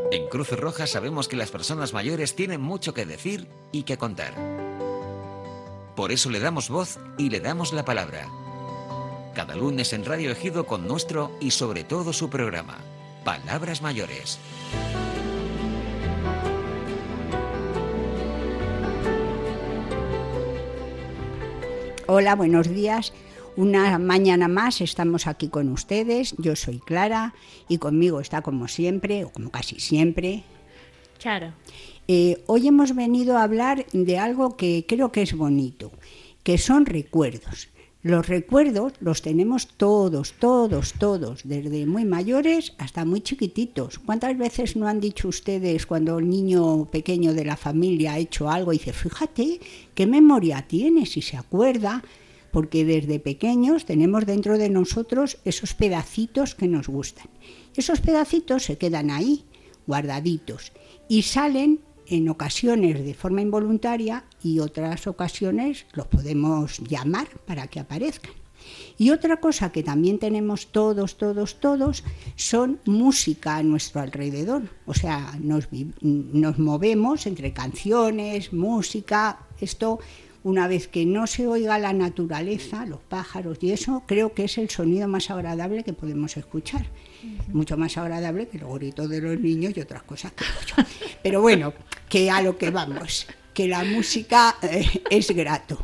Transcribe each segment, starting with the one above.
En Cruz Roja sabemos que las personas mayores tienen mucho que decir y que contar. Por eso le damos voz y le damos la palabra. Cada lunes en Radio Ejido con nuestro y sobre todo su programa, Palabras Mayores. Hola, buenos días. Una mañana más estamos aquí con ustedes. Yo soy Clara y conmigo está como siempre, o como casi siempre, Charo. Hoy hemos venido a hablar de algo que creo que es bonito, que son recuerdos. Los recuerdos los tenemos todos, desde muy mayores hasta muy chiquititos. ¿Cuántas veces no han dicho ustedes cuando el niño pequeño de la familia ha hecho algo y dice, fíjate, qué memoria tiene, si se acuerda? Porque desde pequeños tenemos dentro de nosotros esos pedacitos que nos gustan. Esos pedacitos se quedan ahí, guardaditos, y salen en ocasiones de forma involuntaria y otras ocasiones los podemos llamar para que aparezcan. Y otra cosa que también tenemos todos, son música a nuestro alrededor. O sea, nos movemos entre canciones, música, esto. Una vez que no se oiga la naturaleza, los pájaros y eso, creo que es el sonido más agradable que podemos escuchar. Mucho más agradable que los gritos de los niños y otras cosas que hago yo. Pero bueno, que a lo que vamos, que la música es grato.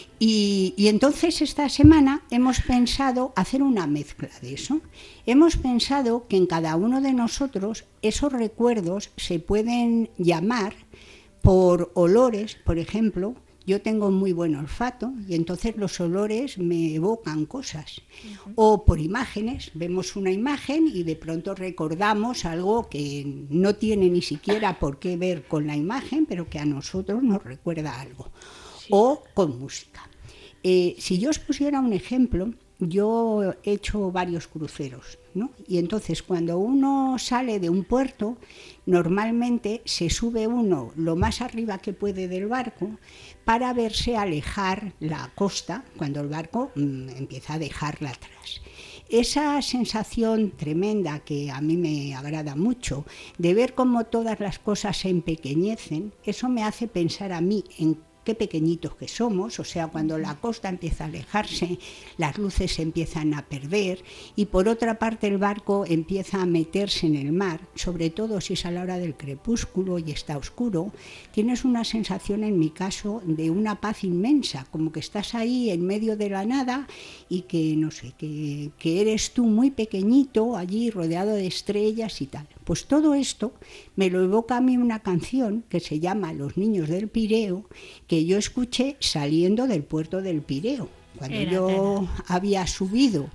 Y entonces esta semana hemos pensado hacer una mezcla de eso. Hemos pensado que en cada uno de nosotros esos recuerdos se pueden llamar por olores, por ejemplo. Yo tengo muy buen olfato y entonces los olores me evocan cosas. O por imágenes, vemos una imagen y de pronto recordamos algo que no tiene ni siquiera por qué ver con la imagen, pero que a nosotros nos recuerda algo. Sí. O con música. Si yo os pusiera un ejemplo, yo he hecho varios cruceros, ¿no? Y entonces cuando uno sale de un puerto, normalmente se sube uno lo más arriba que puede del barco para verse alejar la costa cuando el barco empieza a dejarla atrás. Esa sensación tremenda que a mí me agrada mucho de ver cómo todas las cosas se empequeñecen, eso me hace pensar a mí en qué pequeñitos que somos, o sea, cuando la costa empieza a alejarse, las luces se empiezan a perder y por otra parte el barco empieza a meterse en el mar, sobre todo si es a la hora del crepúsculo y está oscuro, tienes una sensación en mi caso de una paz inmensa, como que estás ahí en medio de la nada y que, no sé, que eres tú muy pequeñito allí rodeado de estrellas y tal. Pues todo esto me lo evoca a mí una canción que se llama Los Niños del Pireo, que yo escuché saliendo del puerto del Pireo. Cuando yo había subido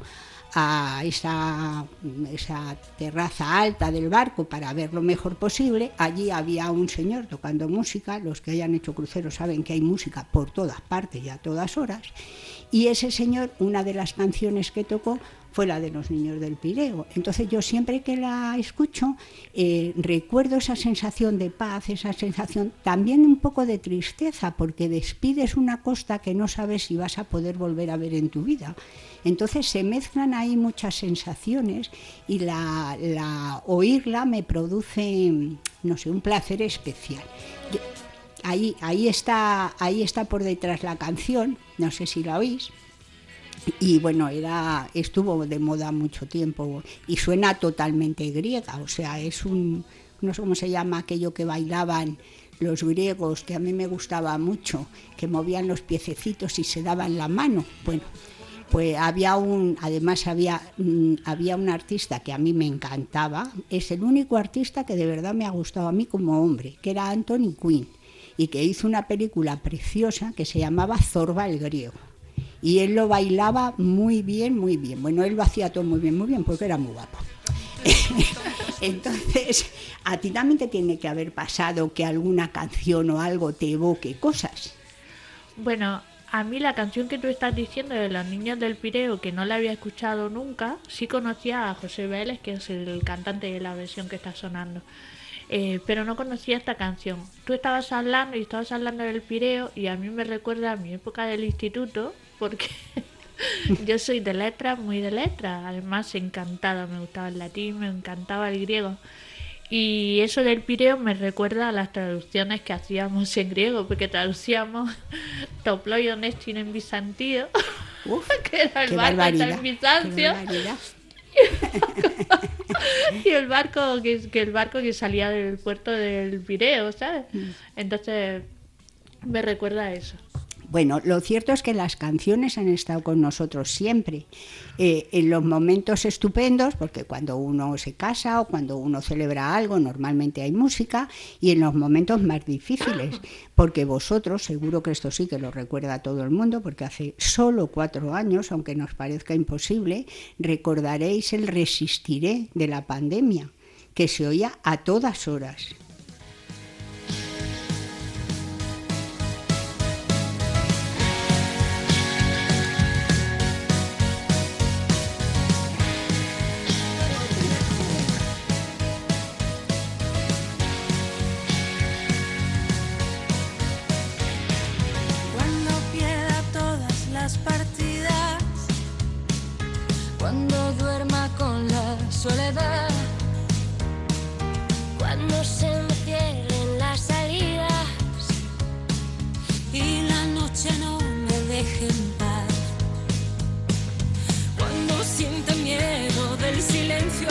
a esa terraza alta del barco para ver lo mejor posible, allí había un señor tocando música. Los que hayan hecho cruceros saben que hay música por todas partes y a todas horas. Y ese señor, una de las canciones que tocó fue la de Los Niños del Pireo. Entonces yo siempre que la escucho recuerdo esa sensación de paz, esa sensación también un poco de tristeza, porque despides una costa que no sabes si vas a poder volver a ver en tu vida. Entonces se mezclan ahí muchas sensaciones y la oírla me produce, no sé, un placer especial. Ahí está por detrás la canción, no sé si la oís. Y bueno, estuvo de moda mucho tiempo y suena totalmente griega, o sea, no sé cómo se llama aquello que bailaban los griegos, que a mí me gustaba mucho, que movían los piececitos y se daban la mano. Bueno, pues había un artista que a mí me encantaba, es el único artista que de verdad me ha gustado a mí como hombre, que era Anthony Quinn, y que hizo una película preciosa que se llamaba Zorba el griego. Y él lo bailaba muy bien. Bueno, él lo hacía todo muy bien, porque era muy guapo. Entonces, a ti también te tiene que haber pasado que alguna canción o algo te evoque cosas. Bueno, a mí la canción que tú estás diciendo de Los Niños del Pireo, que no la había escuchado nunca, sí conocía a José Vélez, que es el cantante de la versión que está sonando. Pero no conocía esta canción. Tú estabas hablando del Pireo y a mí me recuerda a mi época del instituto, porque yo soy de letras, muy de letras, además encantada, me gustaba el latín, me encantaba el griego. Y eso del Pireo me recuerda a las traducciones que hacíamos en griego, porque traducíamos Toploion estin en bizantino, que era el barco en Bizancio, y el barco que salía del puerto del Pireo, ¿sabes? Entonces me recuerda a eso. Bueno, lo cierto es que las canciones han estado con nosotros siempre, en los momentos estupendos, porque cuando uno se casa o cuando uno celebra algo, normalmente hay música, y en los momentos más difíciles, porque vosotros, seguro que esto sí que lo recuerda a todo el mundo, porque hace solo 4 años, aunque nos parezca imposible, recordaréis el Resistiré de la pandemia, que se oía a todas horas. Cuando duerma con la soledad, cuando se me cierren las salidas y la noche no me deje en paz, cuando sienta miedo del silencio,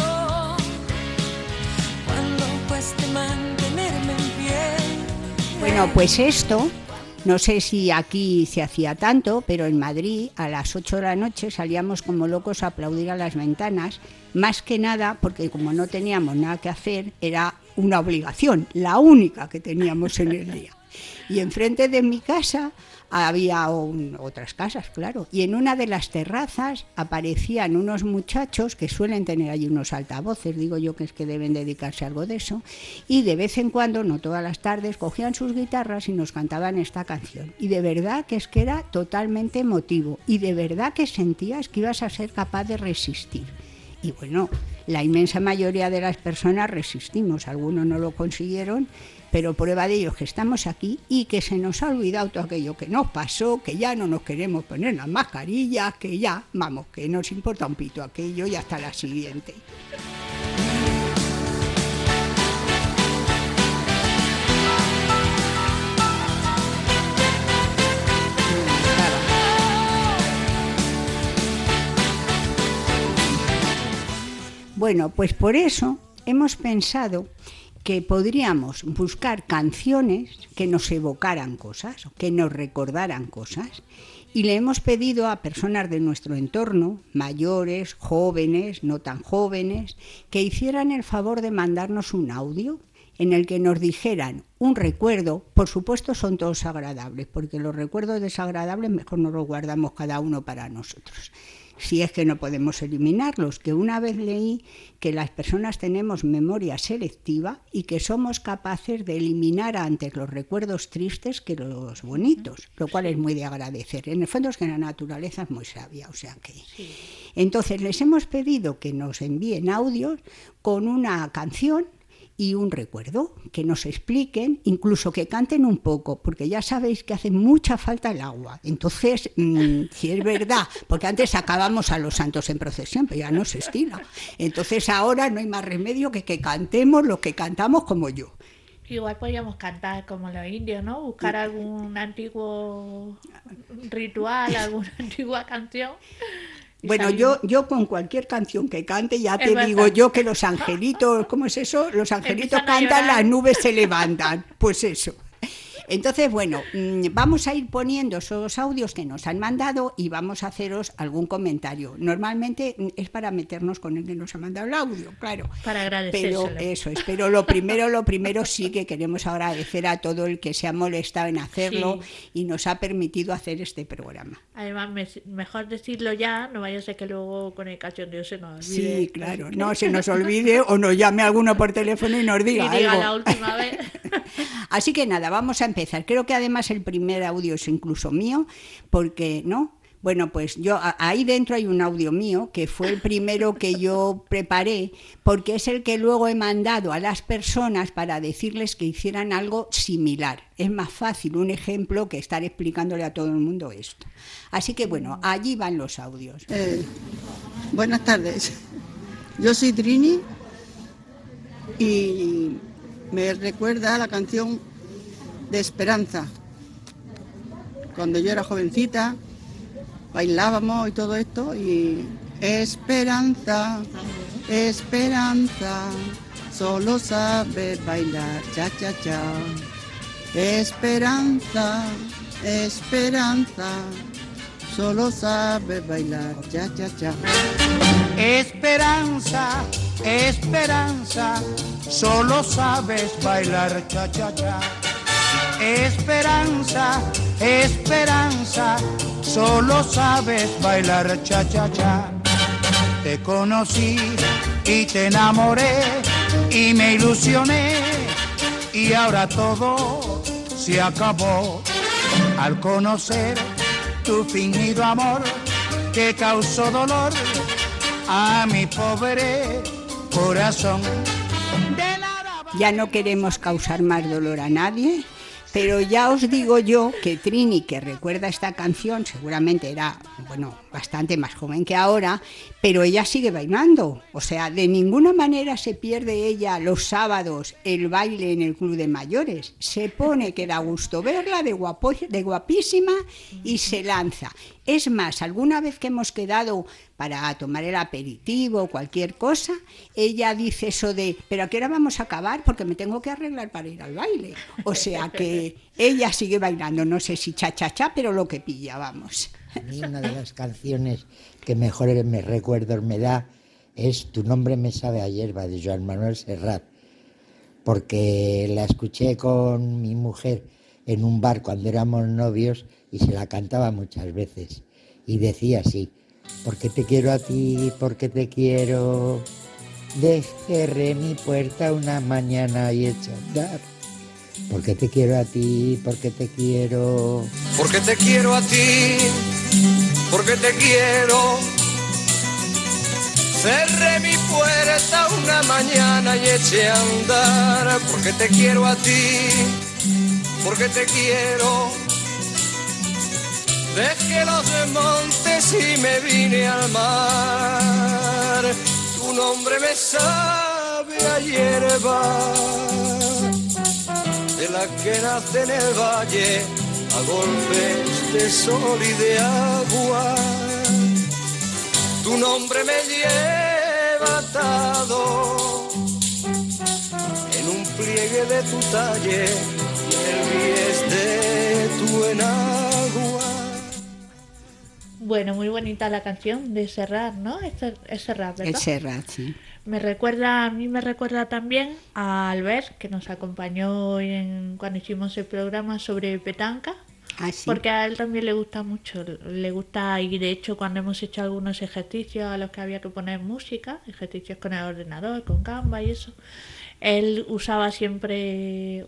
cuando cueste mantenerme en pie. Bueno, pues esto, no sé si aquí se hacía tanto, pero en Madrid a las 8 de la noche salíamos como locos a aplaudir a las ventanas, más que nada porque como no teníamos nada que hacer, era una obligación, la única que teníamos en el día. Y enfrente de mi casa había otras casas, claro, y en una de las terrazas aparecían unos muchachos que suelen tener allí unos altavoces, digo yo que es que deben dedicarse a algo de eso, y de vez en cuando, no todas las tardes, cogían sus guitarras y nos cantaban esta canción. Y de verdad que es que era totalmente emotivo, y de verdad que sentías que ibas a ser capaz de resistir. Y bueno, la inmensa mayoría de las personas resistimos, algunos no lo consiguieron, pero prueba de ello es que estamos aquí y que se nos ha olvidado todo aquello que nos pasó, que ya no nos queremos poner las mascarillas, que ya, vamos, que nos importa un pito aquello y hasta la siguiente. Bueno, pues por eso hemos pensado que podríamos buscar canciones que nos evocaran cosas, que nos recordaran cosas, y le hemos pedido a personas de nuestro entorno, mayores, jóvenes, no tan jóvenes, que hicieran el favor de mandarnos un audio en el que nos dijeran un recuerdo. Por supuesto son todos agradables, porque los recuerdos desagradables mejor nos los guardamos cada uno para nosotros, si es que no podemos eliminarlos, que una vez leí que las personas tenemos memoria selectiva y que somos capaces de eliminar antes los recuerdos tristes que los bonitos, lo cual es muy de agradecer. En el fondo es que la naturaleza es muy sabia, o sea que... Sí. Entonces les hemos pedido que nos envíen audios con una canción y un recuerdo, que nos expliquen, incluso que canten un poco, porque ya sabéis que hace mucha falta el agua. Entonces, si es verdad, porque antes sacábamos a los santos en procesión, pero ya no se estila. Entonces ahora no hay más remedio que cantemos lo que cantamos como yo. Igual podríamos cantar como los indios, ¿no? Buscar algún antiguo ritual, alguna antigua canción. Bueno, yo con cualquier canción que cante ya te digo yo que los angelitos, ¿cómo es eso? Los angelitos cantan, las nubes se levantan, pues eso. Entonces, bueno, vamos a ir poniendo esos audios que nos han mandado y vamos a haceros algún comentario. Normalmente es para meternos con el que nos ha mandado el audio, claro. Para agradecérselo. Pero eso es, pero lo primero sí que queremos agradecer a todo el que se ha molestado en hacerlo, sí, y nos ha permitido hacer este programa. Además, mejor decirlo ya, no vaya a ser que luego con el cachondeo se nos olvide. Sí, claro, no se nos olvide o nos llame alguno por teléfono y nos diga algo. Y diga la última vez. Así que nada, vamos a empezar. Creo que además el primer audio es incluso mío, porque, ¿no? Bueno, pues yo ahí dentro hay un audio mío, que fue el primero que yo preparé, porque es el que luego he mandado a las personas para decirles que hicieran algo similar. Es más fácil un ejemplo que estar explicándole a todo el mundo esto. Así que bueno, allí van los audios. Buenas tardes, yo soy Trini y me recuerda a la canción de Esperanza. Cuando yo era jovencita, bailábamos y todo esto, y Esperanza, Esperanza, solo sabes bailar cha-cha-cha. Esperanza, Esperanza, solo sabes bailar cha-cha-cha. Esperanza, Esperanza, solo sabes bailar cha-cha-cha. Esperanza, Esperanza, solo sabes bailar cha-cha-cha. Te conocí y te enamoré y me ilusioné y ahora todo se acabó al conocer tu fingido amor que causó dolor a mi pobre corazón. Ya no queremos causar más dolor a nadie, pero ya os digo yo que Trini, que recuerda esta canción, seguramente era, bueno, bastante más joven que ahora, pero ella sigue bailando. O sea, de ninguna manera se pierde ella los sábados el baile en el club de mayores. Se pone que da gusto verla, de guapísima, y se lanza. Es más, alguna vez que hemos quedado para tomar el aperitivo o cualquier cosa, ella dice eso de, ¿pero a qué hora vamos a acabar? Porque me tengo que arreglar para ir al baile. O sea que ella sigue bailando, no sé si cha-cha-cha, pero lo que pilla, vamos. A mí una de las canciones que mejores me recuerdos me da es Tu nombre me sabe a hierba, de Joan Manuel Serrat, porque la escuché con mi mujer en un bar cuando éramos novios y se la cantaba muchas veces y decía así: porque te quiero a ti, porque te quiero, cerré mi puerta una mañana y eché a andar. Porque te quiero a ti, porque te quiero. Porque te quiero a ti, porque te quiero. Cerré mi puerta una mañana y eché a andar. Porque te quiero a ti, porque te quiero. Dejé los montes y me vine al mar. Tu nombre me sabe a hierba, de la que nace en el valle a golpes de sol y de agua. Tu nombre me lleva atado en un pliegue de tu talle y en el bies de tu enagua. Bueno, muy bonita la canción de Serrat, ¿no? Es Serrat, ¿verdad? Es Serrat, sí. A mí me recuerda también a Albert, que nos acompañó cuando hicimos el programa sobre petanca. Ah, sí. Porque a él también le gusta mucho, y de hecho cuando hemos hecho algunos ejercicios a los que había que poner música, ejercicios con el ordenador, con Canva y eso, él usa siempre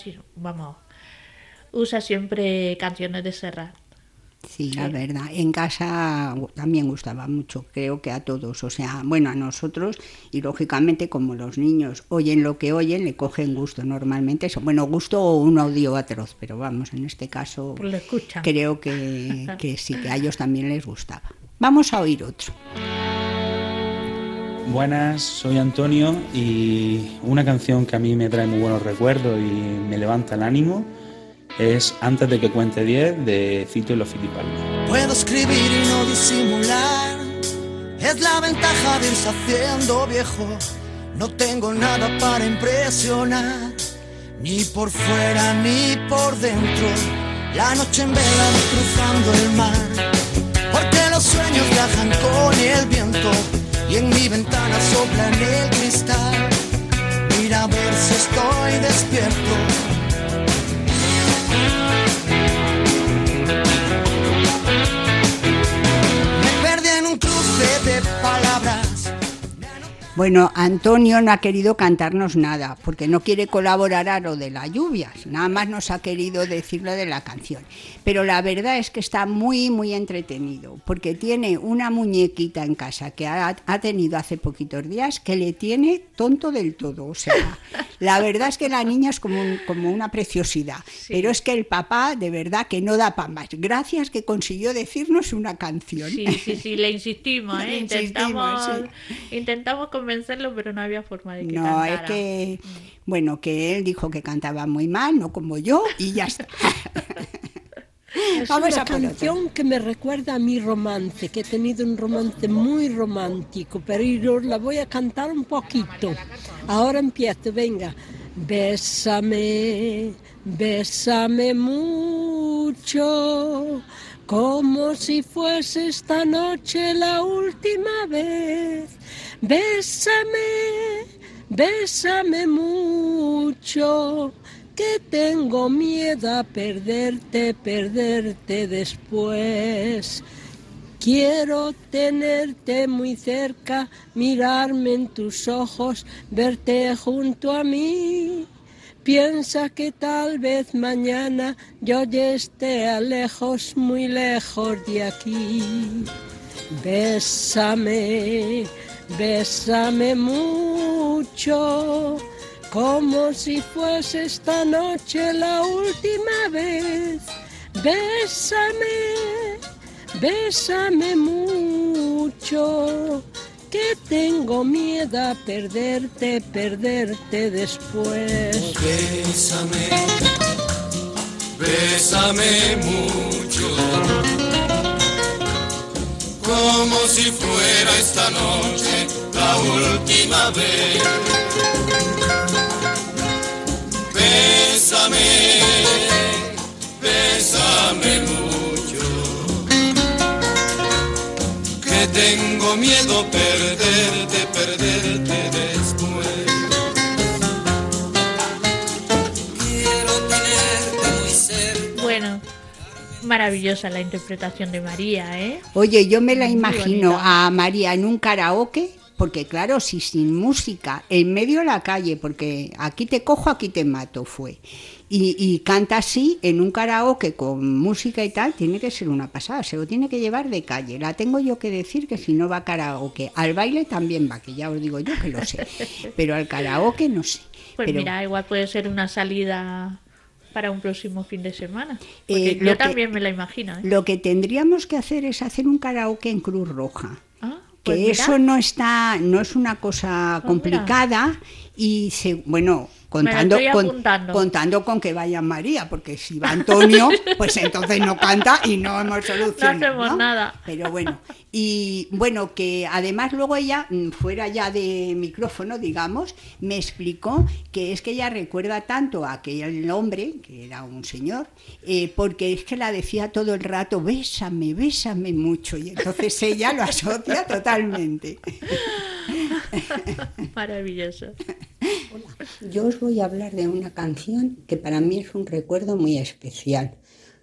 canciones de Serrat. Sí, la verdad. En casa también gustaba mucho, creo que a todos. O sea, bueno, a nosotros, y lógicamente como los niños oyen lo que oyen, le cogen gusto normalmente. Eso, bueno, gusto o un odio atroz, pero vamos, en este caso pues lo escuchan. Creo que sí, que a ellos también les gustaba. Vamos a oír otro. Buenas, soy Antonio y una canción que a mí me trae muy buenos recuerdos y me levanta el ánimo es Antes de que cuente 10 de Fito y los Fitipaldis. Puedo escribir y no disimular, es la ventaja de irse haciendo viejo. No tengo nada para impresionar, ni por fuera ni por dentro. La noche en vela cruzando el mar, porque los sueños viajan con el viento y en mi ventana sopla en el cristal. Mira a ver si estoy despierto. De palabras. Bueno, Antonio no ha querido cantarnos nada, porque no quiere colaborar a lo de las lluvias, nada más nos ha querido decir lo de la canción. Pero la verdad es que está muy, muy entretenido, porque tiene una muñequita en casa que ha tenido hace poquitos días que le tiene tonto del todo. O sea, la verdad es que la niña es como una preciosidad, sí. Pero es que el papá, de verdad, que no da para más. Gracias que consiguió decirnos una canción. Sí, le insistimos, ¿eh? Intentamos convencerlo, pero no había forma de que No, cantara. es que, bueno, que él dijo que cantaba muy mal, no como yo, y ya está. Es Vamos una a por otra. canción que me recuerda a mi romance, que he tenido un romance muy romántico, pero yo la voy a cantar un poquito. Ahora empiezo, venga. Bésame, bésame mucho, como si fuese esta noche la última vez. Bésame, bésame mucho, que tengo miedo a perderte, perderte después. Quiero tenerte muy cerca, mirarme en tus ojos, verte junto a mí. Piensa que tal vez mañana yo ya esté a lejos, muy lejos de aquí. Bésame, bésame mucho, como si fuese esta noche la última vez. Bésame, bésame mucho, que tengo miedo a perderte, perderte después. Bésame, bésame mucho, como si fuera esta noche la última vez. Bésame, bésame mucho, que tengo miedo perderte, perderte después. Quiero tenerte muy cerca. Bueno, maravillosa la interpretación de María, ¿eh? Oye, yo me la Muy imagino bonita. a María en un karaoke, porque claro, si sin música, en medio de la calle, porque aquí te cojo, aquí te mato, fue. Y canta así, en un karaoke con música y tal, tiene que ser una pasada, se lo tiene que llevar de calle. La tengo yo que decir que si no va a karaoke, al baile también va, que ya os digo yo que lo sé, pero al karaoke no sé. Pues Pero, mira, igual puede ser una salida para un próximo fin de semana. Porque lo yo también me la imagino, ¿eh? Lo que tendríamos que hacer es hacer un karaoke en Cruz Roja. Ah, Que pues mira. eso no es una cosa Pues complicada y bueno, Me la estoy apuntando. contando con que vaya María, porque si va Antonio, pues entonces no canta y no hemos solucionado. No hacemos nada. Pero bueno, y bueno, que además luego ella, fuera ya de micrófono, digamos, me explicó que es que ella recuerda tanto a aquel hombre, que era un señor, porque es que la decía todo el rato, bésame, bésame mucho, y entonces ella lo asocia totalmente. Maravilloso. Yo os voy a hablar de una canción que para mí es un recuerdo muy especial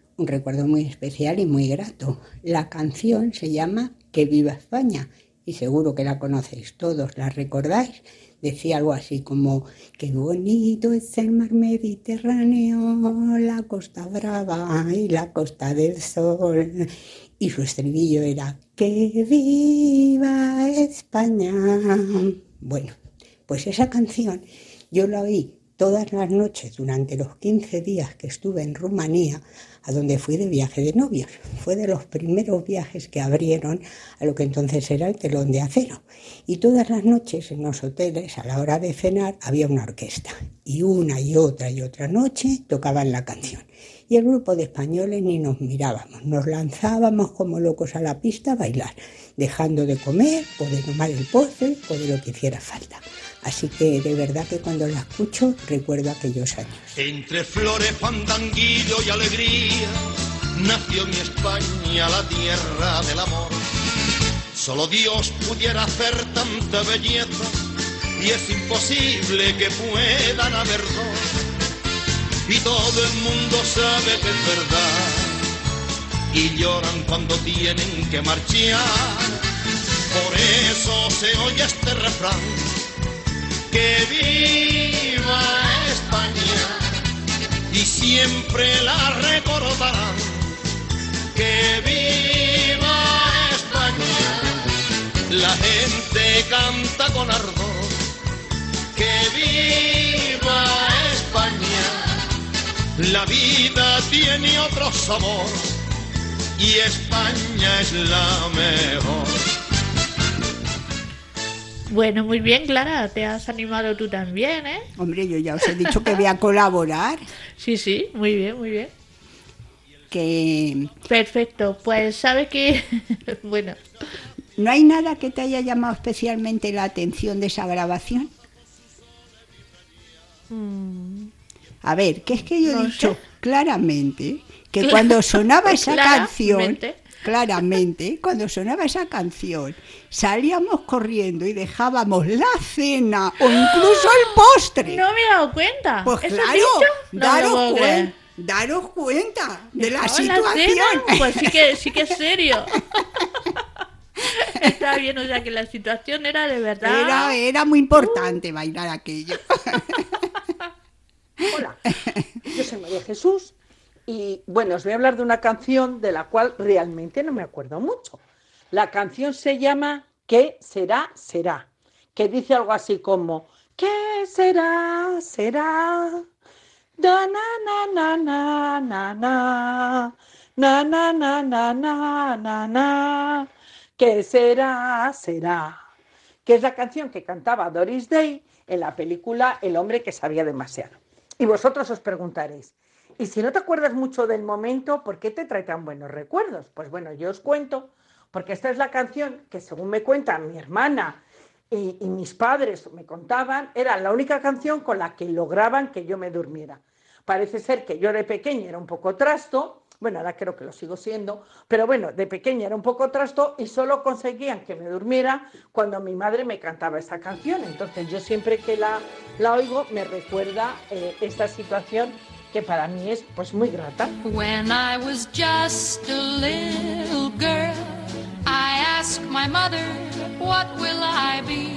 y muy grato. La canción se llama Que viva España y seguro que la conocéis todos, ¿la recordáis? Decía algo así como: qué bonito es el mar Mediterráneo, la Costa Brava y la Costa del Sol. Y su estribillo era: que viva España. Bueno, pues esa canción yo la oí todas las noches durante los 15 días que estuve en Rumanía, a donde fui de viaje de novios. Fue de los primeros viajes que abrieron a lo que entonces era el telón de acero. Y todas las noches en los hoteles, a la hora de cenar, había una orquesta. Y una y otra noche tocaban la canción. Y el grupo de españoles ni nos mirábamos, nos lanzábamos como locos a la pista a bailar, dejando de comer o de tomar el postre o de lo que hiciera falta. Así que de verdad que cuando la escucho recuerdo aquellos años. Entre flores, fandanguillo y alegría, nació mi España, la tierra del amor. Solo Dios pudiera hacer tanta belleza, y es imposible que puedan haber dos. Y todo el mundo sabe que es verdad, y lloran cuando tienen que marchar. Por eso se oye este refrán: que viva España, y siempre la recordarán. Que viva España, la gente canta con ardor. Que viva España, la vida tiene otro sabor, y España es la mejor. Bueno, muy bien, Clara, te has animado tú también, ¿eh? Hombre, yo ya os he dicho que voy a colaborar. Sí, sí, muy bien, muy bien. Que Perfecto, pues sabes que... bueno, ¿no hay nada que te haya llamado especialmente la atención de esa grabación? A ver, que es que yo he No dicho sé. claramente que cuando sonaba esa canción, Claramente. claramente, cuando sonaba esa canción, salíamos corriendo y dejábamos la cena o incluso el postre. no me he dado cuenta. Pues ¿Eso claro, has dicho? No me lo puedo creer. daros cuenta de la ¿Dejaba situación. cena? Pues sí que es serio. Está bien, o sea que la situación era de verdad. Era muy importante bailar aquello. Hola, yo soy María Jesús y bueno, os voy a hablar de una canción de la cual realmente no me acuerdo mucho. La canción se llama ¿Qué será, será? Que dice algo así como ¿qué será, será? Da na na na na na na na na na na na na na ¿qué será, será? Que es la canción que cantaba Doris Day en la película El hombre que sabía demasiado. Y vosotros os preguntaréis, ¿y si no te acuerdas mucho del momento, por qué te trae tan buenos recuerdos? Pues bueno, yo os cuento, porque esta es la canción que según me cuentan mi hermana y mis padres me contaban, era la única canción con la que lograban que yo me durmiera. Parece ser que yo de pequeña era un poco trasto, bueno, ahora creo que lo sigo siendo, pero bueno, de pequeña era un poco trasto y solo conseguían que me durmiera cuando mi madre me cantaba esa canción. Entonces yo siempre que la oigo me recuerda esta situación que para mí es pues muy grata. When I was just a little girl, I asked my mother, what will I be?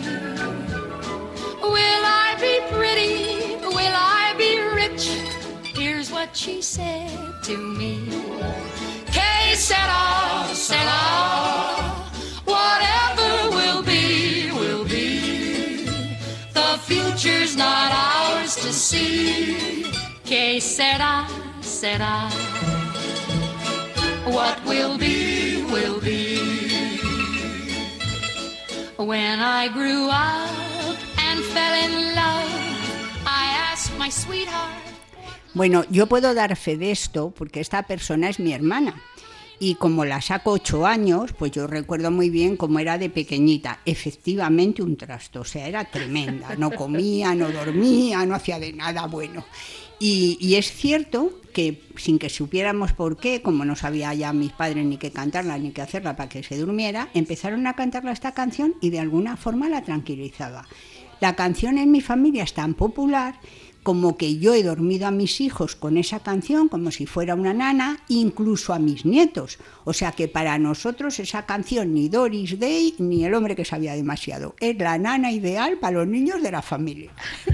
Will I be pretty? Will I be rich? Here's what she said to me. Que sera, sera. Whatever will be, will be. The future's not ours to see. Que sera, sera. What will be, will be. When I grew up and fell in love, I asked my sweetheart. Bueno, yo puedo dar fe de esto porque esta persona es mi hermana. Y como la saco 8 años, pues yo recuerdo muy bien cómo era de pequeñita. Efectivamente un trasto, o sea, era tremenda. No comía, no dormía, no hacía de nada bueno. Y es cierto que sin que supiéramos por qué, como no sabía ya mis padres ni qué cantarla ni qué hacerla para que se durmiera, empezaron a cantarla esta canción y de alguna forma la tranquilizaba. La canción en mi familia es tan popular como que yo he dormido a mis hijos con esa canción como si fuera una nana, incluso a mis nietos. O sea que para nosotros esa canción ni Doris Day ni El hombre que sabía demasiado. Es la nana ideal para los niños de la familia.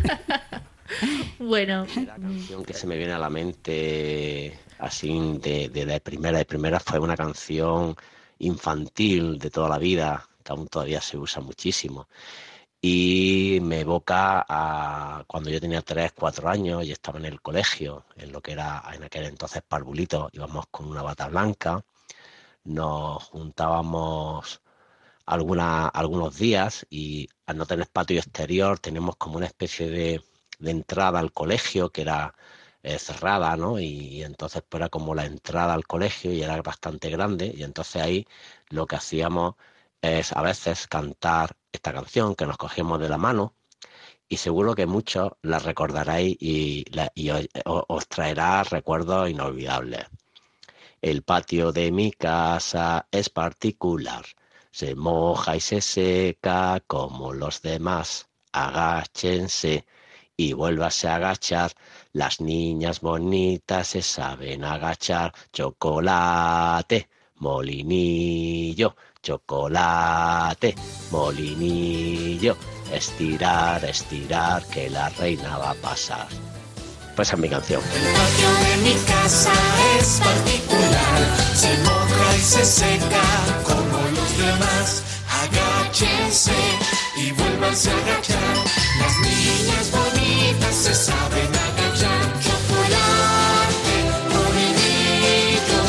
Bueno. La canción que se me viene a la mente así de primera fue una canción infantil de toda la vida, que aún todavía se usa muchísimo. Y me evoca a cuando yo tenía 3, 4 años y estaba en el colegio, en lo que era en aquel entonces Parvulito. Íbamos con una bata blanca, nos juntábamos algunos días y al no tener patio exterior teníamos como una especie de entrada al colegio que era cerrada, ¿no? Y entonces pues era como la entrada al colegio y era bastante grande y entonces ahí lo que hacíamos es a veces cantar esta canción que nos cogíamos de la mano y seguro que muchos la recordaréis y os traerá recuerdos inolvidables. El patio de mi casa es particular, se moja y se seca como los demás. Agáchense y vuélvase a agachar, las niñas bonitas se saben agachar. Chocolate, molinillo, chocolate, molinillo, estirar, estirar, que la reina va a pasar. Pues es mi canción. El patio de mi casa es particular, se moja y se seca como los demás. Agáchense y vuélvanse a agachar, las niñas bonitas se saben agachar. Chocolate, molinillo,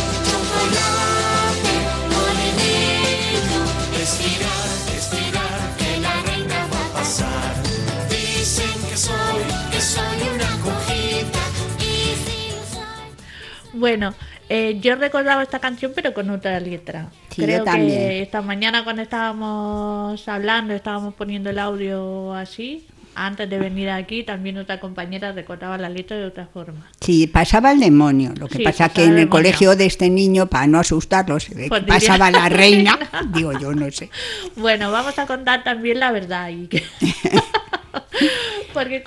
chocolate, molinillo, estirar, estirar, que la reina Bueno, yo recordaba esta canción pero con otra letra. Sí, Creo yo también. que esta mañana cuando estábamos hablando, estábamos poniendo el audio así, antes de venir aquí, también otra compañera recordaba la letra de otra forma. Sí, pasaba el demonio. Lo que Sí, pasa pasaba que en el el demonio. colegio de este niño, para no asustarlo, se ve Pues que diría- pasaba la reina. Digo, yo no sé. Bueno, vamos a contar también la verdad. Porque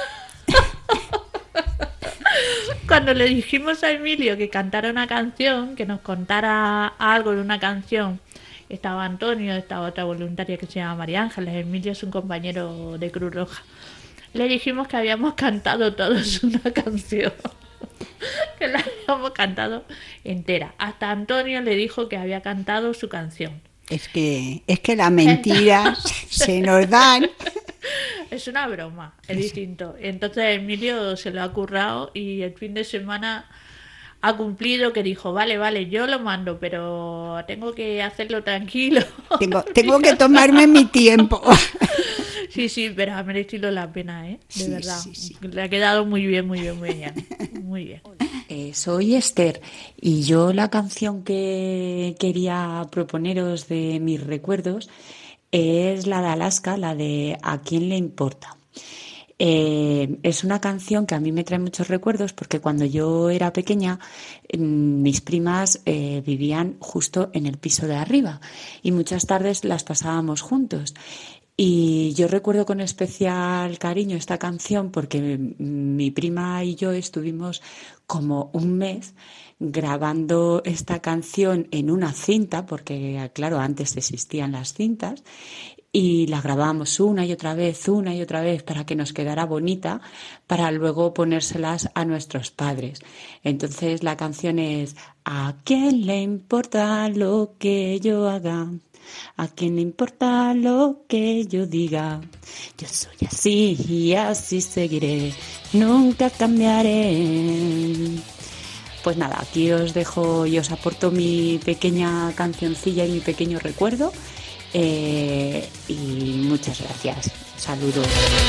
cuando le dijimos a Emilio que cantara una canción, que nos contara algo de una canción, estaba Antonio, estaba otra voluntaria que se llama María Ángeles, Emilio es un compañero de Cruz Roja. Le dijimos que habíamos cantado todos una canción, que la habíamos cantado entera. Hasta Antonio le dijo que había cantado su canción. Es que las mentiras se nos dan. Es una broma, es distinto. Entonces Emilio se lo ha currado y el fin de semana ha cumplido, que dijo, vale, yo lo mando, pero tengo que hacerlo tranquilo. Tengo que tomarme mi tiempo. Sí, pero ha merecido la pena, ¿eh? De Sí, verdad. sí. Le ha quedado muy bien. Muy bien. Soy Esther y yo la canción que quería proponeros de mis recuerdos es la de Alaska, la de ¿A quién le importa? Es una canción que a mí me trae muchos recuerdos porque cuando yo era pequeña mis primas vivían justo en el piso de arriba y muchas tardes las pasábamos juntos. Y yo recuerdo con especial cariño esta canción porque mi prima y yo estuvimos como un mes grabando esta canción en una cinta, porque claro, antes existían las cintas, y la grabábamos una y otra vez para que nos quedara bonita, para luego ponérselas a nuestros padres. Entonces la canción es ¿a quién le importa lo que yo haga? ¿A quién le importa lo que yo diga? Yo soy así y así seguiré, nunca cambiaré. Pues nada, aquí os dejo y os aporto mi pequeña cancioncilla y mi pequeño recuerdo. Y muchas gracias. Saludos.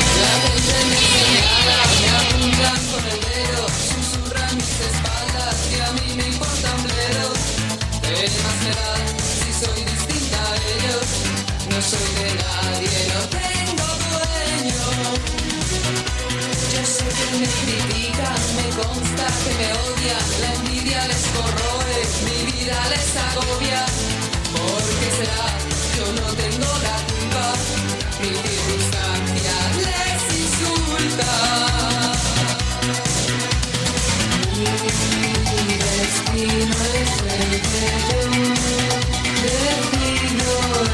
No soy de nadie, no tengo dueño. Yo sé que me critican, me consta que me odian, la envidia les corroe, mi vida les agobia. ¿Por qué será? Yo no tengo la culpa, mi circunstancia les insulta. Mi destino es el que yo decido.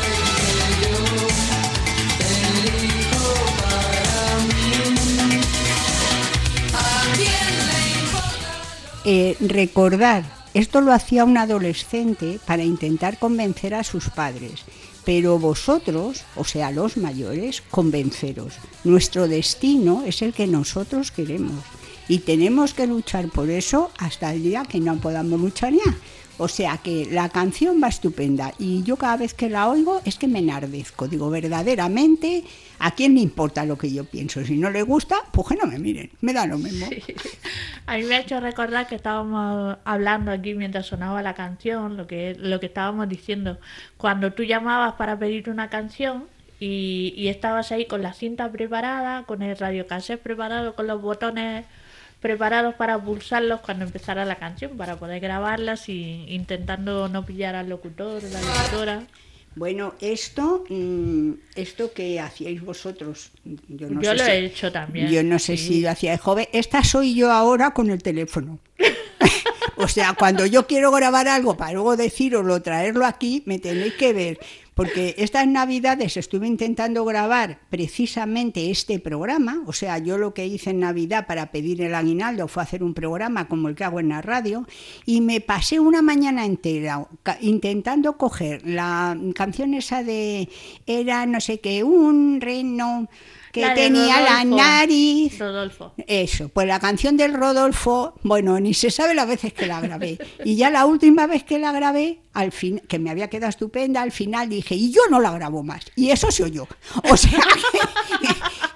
Recordar, esto lo hacía un adolescente para intentar convencer a sus padres, pero vosotros, o sea, los mayores, convenceros. Nuestro destino es el que nosotros queremos y tenemos que luchar por eso hasta el día que no podamos luchar ya. O sea que la canción va estupenda y yo cada vez que la oigo es que me enardezco. Digo, verdaderamente, ¿a quién le importa lo que yo pienso? Si no le gusta, pues que no me miren, me da lo mismo. Sí. A mí me ha hecho recordar que estábamos hablando aquí mientras sonaba la canción, lo que estábamos diciendo. Cuando tú llamabas para pedir una canción y estabas ahí con la cinta preparada, con el radiocassette preparado, con los botones preparados para pulsarlos cuando empezara la canción, para poder grabarlas y intentando no pillar al locutor o la locutora. Bueno, esto que hacíais vosotros, yo Yo lo he hecho también. Yo no sé sí. si lo hacía de joven. Esta soy yo ahora con el teléfono. O sea, cuando yo quiero grabar algo para luego deciroslo, traerlo aquí, me tenéis que ver. Porque estas Navidades estuve intentando grabar precisamente este programa. O sea, yo lo que hice en Navidad para pedir el aguinaldo fue hacer un programa como el que hago en la radio. Y me pasé una mañana entera intentando coger la canción esa de... Era no sé qué, un reno... que La de tenía la Rodolfo. nariz. Rodolfo. Eso, pues la canción del Rodolfo, bueno, ni se sabe las veces que la grabé. Y ya la última vez que la grabé, al fin, que me había quedado estupenda, al final dije, y yo no la grabo más. Y eso se oyó. O sea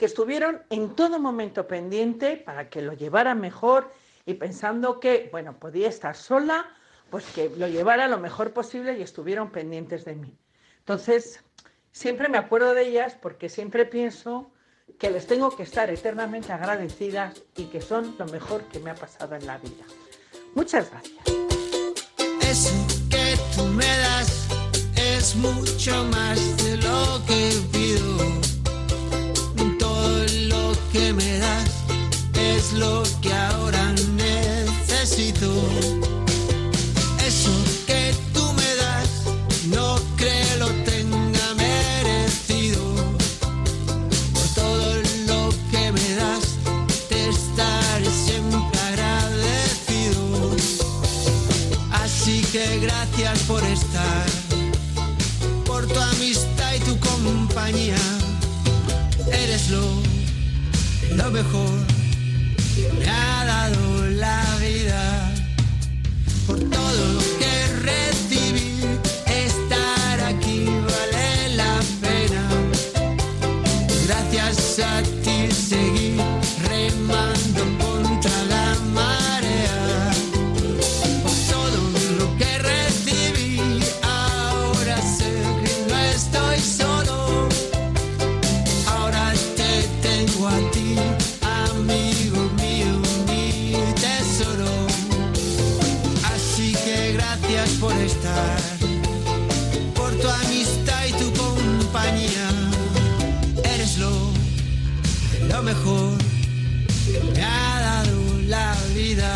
que estuvieron en todo momento pendiente para que lo llevara mejor y pensando que, bueno, podía estar sola, pues que lo llevara lo mejor posible y estuvieron pendientes de mí. Entonces, siempre me acuerdo de ellas porque siempre pienso que les tengo que estar eternamente agradecidas y que son lo mejor que me ha pasado en la vida. Muchas gracias. Eso que tú me das es mucho más de lo que pido. Todo lo que me das es lo que ahora necesito. Eso que tú me das no creo lo tenga merecido. Por todo lo que me das te estaré siempre agradecido. Así que gracias por estar, por tu amistad y tu compañía. Eres lo mejor que me ha dado la vida. Por todo lo que recibí, estar aquí vale la pena. Gracias a ti seguí remando contra la marea. Por todo lo que recibí, ahora sé que no estoy solo. Ahora te tengo a ti, amigo mío, mi tesoro. Así que gracias por estar, por tu amistad y tu compañía. Eres lo mejor que me ha dado la vida.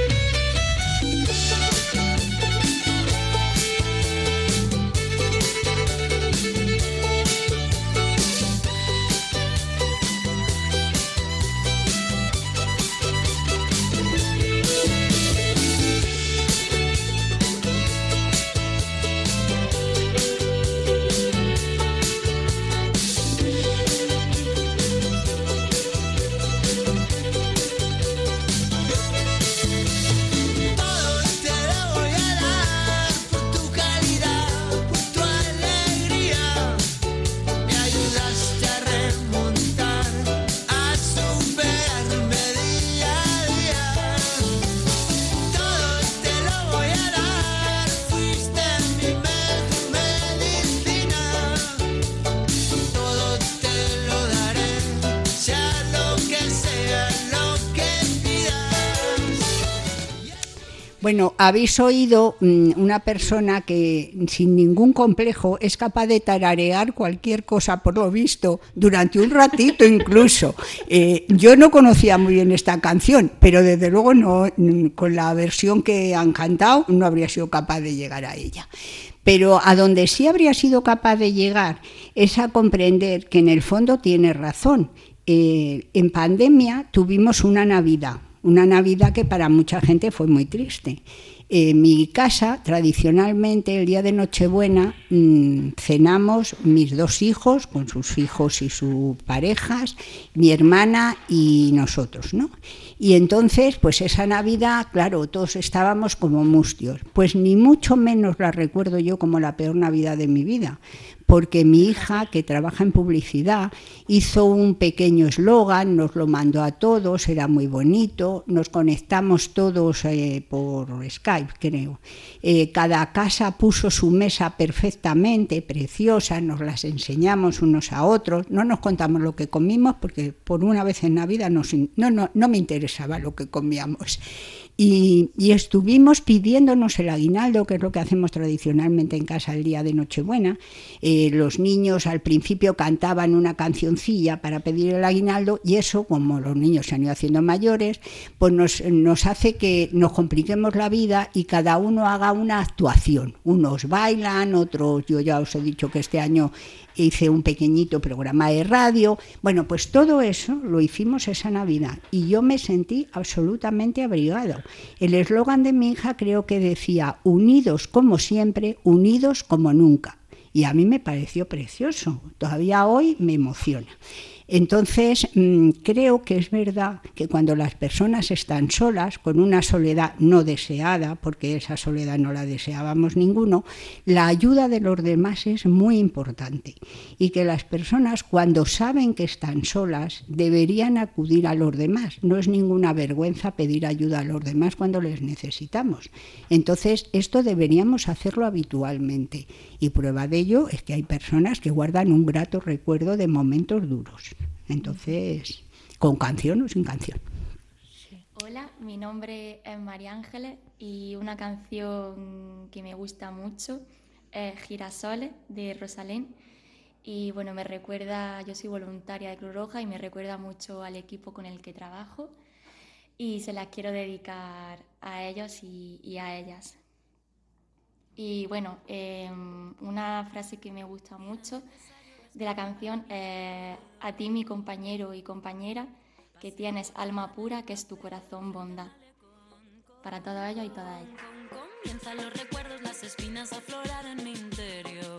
Bueno, habéis oído una persona que sin ningún complejo es capaz de tararear cualquier cosa, por lo visto, durante un ratito incluso. Yo no conocía muy bien esta canción, pero desde luego no, con la versión que han cantado no habría sido capaz de llegar a ella. Pero a donde sí habría sido capaz de llegar es a comprender que en el fondo tiene razón. En pandemia tuvimos una Navidad que para mucha gente fue muy triste. En mi casa, tradicionalmente, el día de Nochebuena, cenamos mis dos hijos, con sus hijos y sus parejas, mi hermana y nosotros, ¿no? Y entonces, pues esa Navidad, claro, todos estábamos como mustios. Pues ni mucho menos la recuerdo yo como la peor Navidad de mi vida, porque mi hija, que trabaja en publicidad, hizo un pequeño eslogan, nos lo mandó a todos, era muy bonito, nos conectamos todos por Skype, creo. Cada casa puso su mesa perfectamente, preciosa, nos las enseñamos unos a otros, no nos contamos lo que comimos, porque por una vez en la vida no me interesaba lo que comíamos. Y estuvimos pidiéndonos el aguinaldo, que es lo que hacemos tradicionalmente en casa el día de Nochebuena. Los niños al principio cantaban una cancioncilla para pedir el aguinaldo, y eso, como los niños se han ido haciendo mayores, pues nos hace que nos compliquemos la vida y cada uno haga una actuación. Unos bailan, otros, yo ya os he dicho que este año hice un pequeñito programa de radio. Bueno, pues todo eso lo hicimos esa Navidad y yo me sentí absolutamente abrigado. El eslogan de mi hija creo que decía: unidos como siempre, unidos como nunca. Y a mí me pareció precioso, todavía hoy me emociona. Entonces, creo que es verdad que cuando las personas están solas, con una soledad no deseada, porque esa soledad no la deseábamos ninguno, la ayuda de los demás es muy importante. Y que las personas, cuando saben que están solas, deberían acudir a los demás. No es ninguna vergüenza pedir ayuda a los demás cuando les necesitamos. Entonces, esto deberíamos hacerlo habitualmente. Y prueba de ello es que hay personas que guardan un grato recuerdo de momentos duros. Entonces, ¿con canción o sin canción? Hola, mi nombre es María Ángeles y una canción que me gusta mucho es Girasoles de Rosalén. Y bueno, me recuerda, yo soy voluntaria de Cruz Roja y me recuerda mucho al equipo con el que trabajo y se las quiero dedicar a ellos y a ellas. Y bueno, una frase que me gusta mucho de la canción es: a ti mi compañero y compañera, que tienes alma pura, que es tu corazón bondad. Para todo ello y toda ella. Comienzan los recuerdos, las espinas aflorar en mi interior.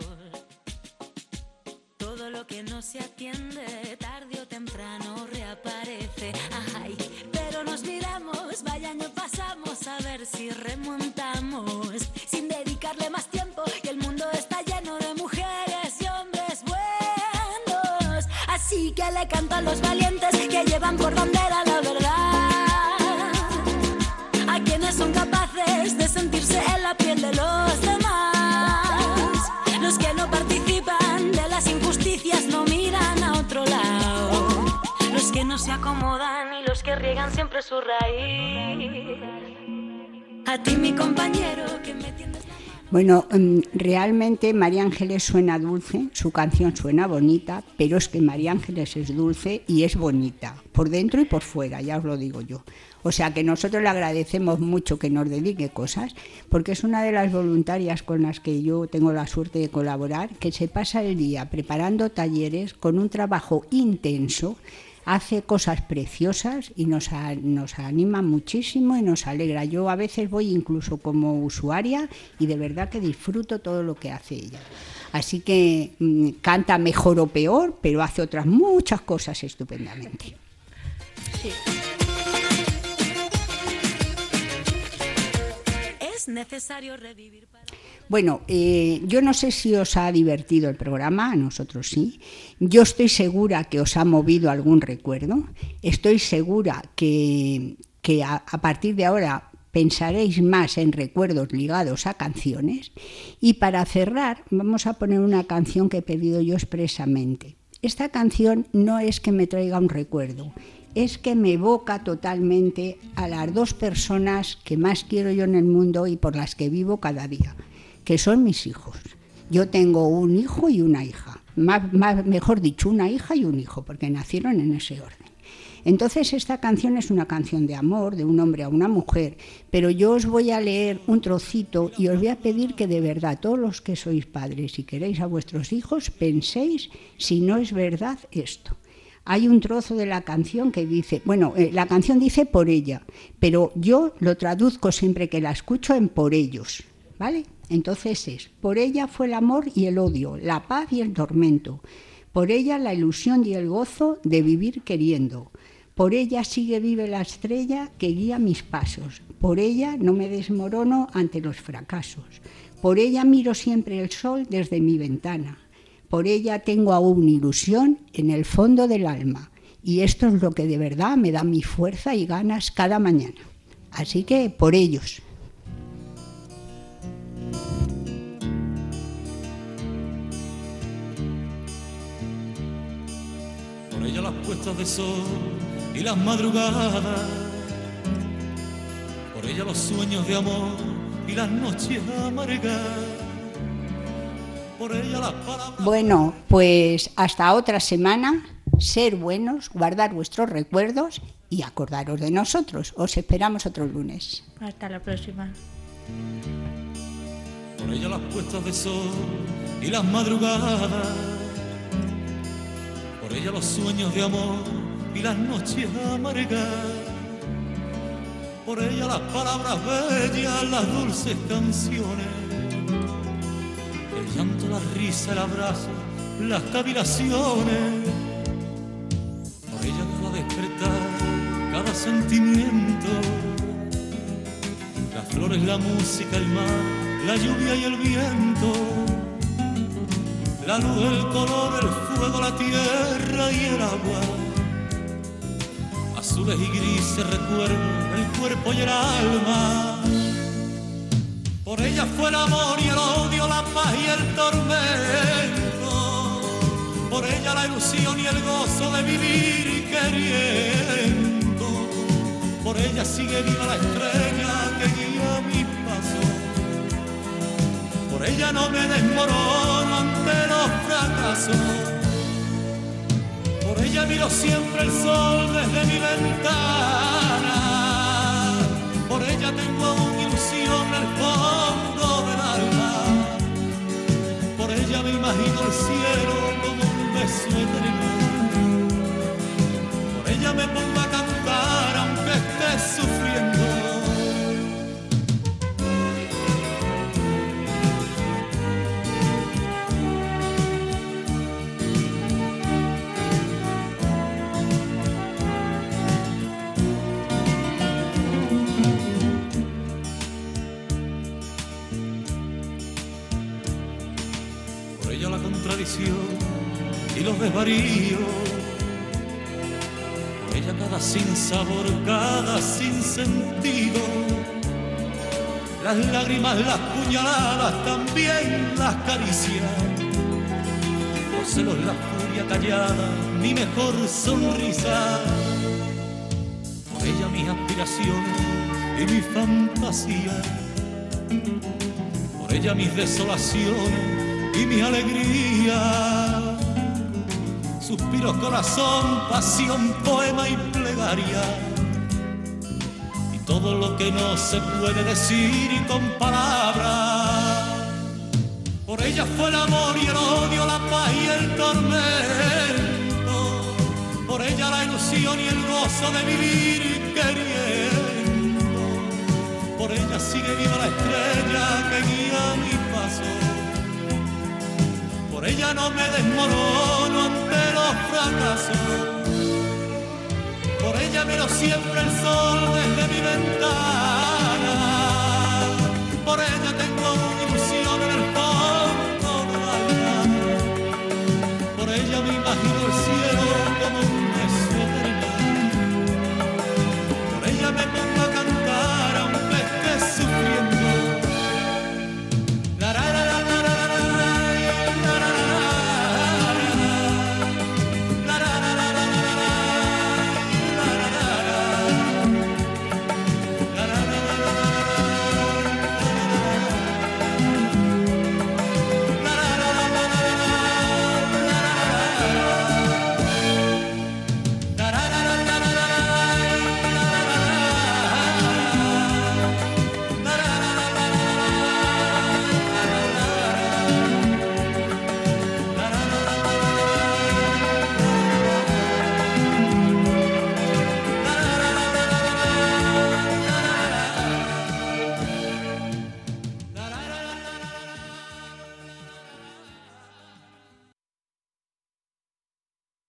Todo lo que no se atiende, tarde o temprano reaparece. Ay, pero nos miramos, vaya año pasamos, a ver si remontamos. Sin dedicarle más tiempo, y el mundo está lleno de mujeres y hombres buenos. Así que le canto a los valientes que llevan por bandera la verdad. A quienes son capaces de sentirse en la piel de los demás. Los que no participan de las injusticias no miran a otro lado. Los que no se acomodan y los que riegan siempre su raíz. A ti mi compañero que me tienes... Bueno, realmente María Ángeles suena dulce, su canción suena bonita, pero es que María Ángeles es dulce y es bonita, por dentro y por fuera, ya os lo digo yo. O sea que nosotros le agradecemos mucho que nos dedique cosas, porque es una de las voluntarias con las que yo tengo la suerte de colaborar, que se pasa el día preparando talleres con un trabajo intenso, hace cosas preciosas y nos anima muchísimo y nos alegra. Yo a veces voy incluso como usuaria y de verdad que disfruto todo lo que hace ella. Así que canta mejor o peor, pero hace otras muchas cosas estupendamente. Sí. Es necesario revivir para... Bueno, yo no sé si os ha divertido el programa, a nosotros sí. Yo estoy segura que os ha movido algún recuerdo. Estoy segura que a partir de ahora pensaréis más en recuerdos ligados a canciones. Y para cerrar, vamos a poner una canción que he pedido yo expresamente. Esta canción no es que me traiga un recuerdo, es que me evoca totalmente a las dos personas que más quiero yo en el mundo y por las que vivo cada día, que son mis hijos. Yo tengo un hijo y una hija, mejor dicho, una hija y un hijo, porque nacieron en ese orden. Entonces esta canción es una canción de amor, de un hombre a una mujer, pero yo os voy a leer un trocito y os voy a pedir que de verdad, todos los que sois padres y queréis a vuestros hijos, penséis si no es verdad esto. Hay un trozo de la canción que dice, la canción dice por ella, pero yo lo traduzco siempre que la escucho en por ellos, ¿vale? Entonces es, por ella fue el amor y el odio, la paz y el tormento, por ella la ilusión y el gozo de vivir queriendo, por ella sigue vive la estrella que guía mis pasos, por ella no me desmorono ante los fracasos, por ella miro siempre el sol desde mi ventana, por ella tengo aún ilusión en el fondo del alma, y esto es lo que de verdad me da mi fuerza y ganas cada mañana. Así que por ellos. Por ella las puestas de sol y las madrugadas, por ella los sueños de amor y las noches amargas. Bueno, pues hasta otra semana, ser buenos, guardar vuestros recuerdos y acordaros de nosotros. Os esperamos otro lunes. Hasta la próxima. Por ella las puestas de sol y las madrugadas, por ella los sueños de amor y las noches amargas, por ella las palabras bellas, las dulces canciones, el llanto, la risa, el abrazo, las cavilaciones, ella cada despertar, cada sentimiento, las flores, la música, el mar, la lluvia y el viento, la luz, el color, el fuego, la tierra y el agua, azules y grises recuerdan el cuerpo y el alma. Por ella fue el amor y el odio, la paz y el tormento, por ella la ilusión y el gozo de vivir y queriendo, por ella sigue viva la estrella que guía mi paso, por ella no me desmorono ante los fracasos, por ella miro siempre el sol desde mi ventana, por ella tengo aún ilusión en el fondo del alma, por ella me imagino el cielo como un beso eterno, por ella me pongo a cantar aunque esté sufriendo. Y los desvaríos, por ella cada sinsabor, cada sinsentido, las lágrimas, las puñaladas, también las caricias, los celos, la furia callada, mi mejor sonrisa, por ella mis aspiraciones y mi fantasía, por ella mis desolaciones y mi alegría, suspiros, corazón, pasión, poema y plegaria, y todo lo que no se puede decir y con palabras. Por ella fue el amor y el odio, la paz y el tormento, por ella la ilusión y el gozo de vivir queriendo, por ella sigue viva la estrella que guía mi paso, por ella no me desmorono ante los fracasos, por ella miro siempre el sol desde mi ventana, por ella tengo